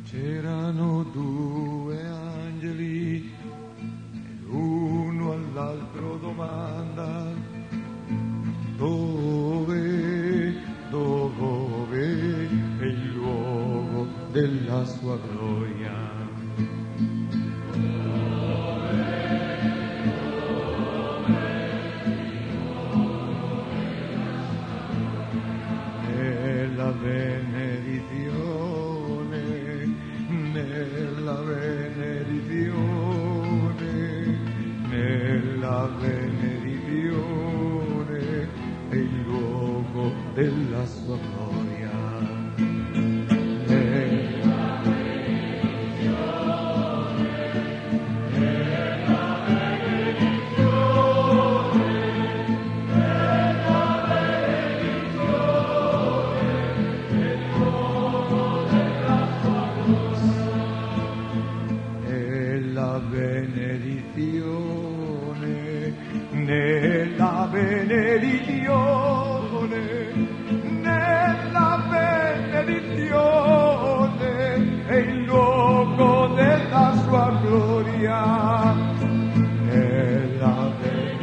C'erano due angeli e l'uno all'altro domanda: dove è il luogo della sua gloria? Nella benedizione, nella benedizione, nella benedizione è il luogo della sua gloria. Nella benedizione, nella benedizione, nella benedizione è il luogo della sua gloria. Nella benedizione, nella benedizione, nella benedizione è il luogo della sua gloria. Nella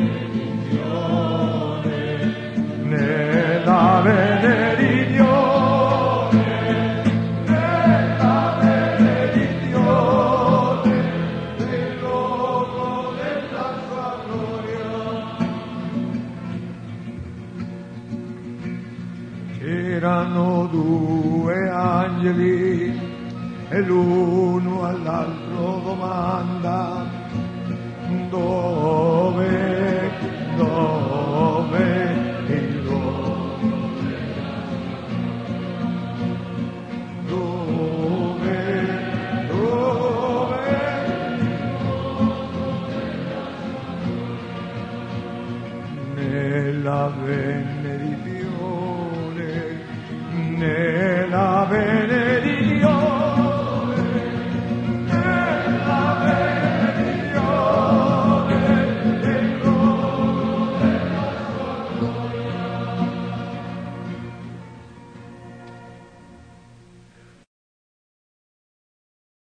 benedizione, nella benedizione, nella benedizione è il luogo della sua gloria. C'erano due angeli e l'uno all'altro domanda: dove è il luogo della dove nella benedizione, nella benedizione.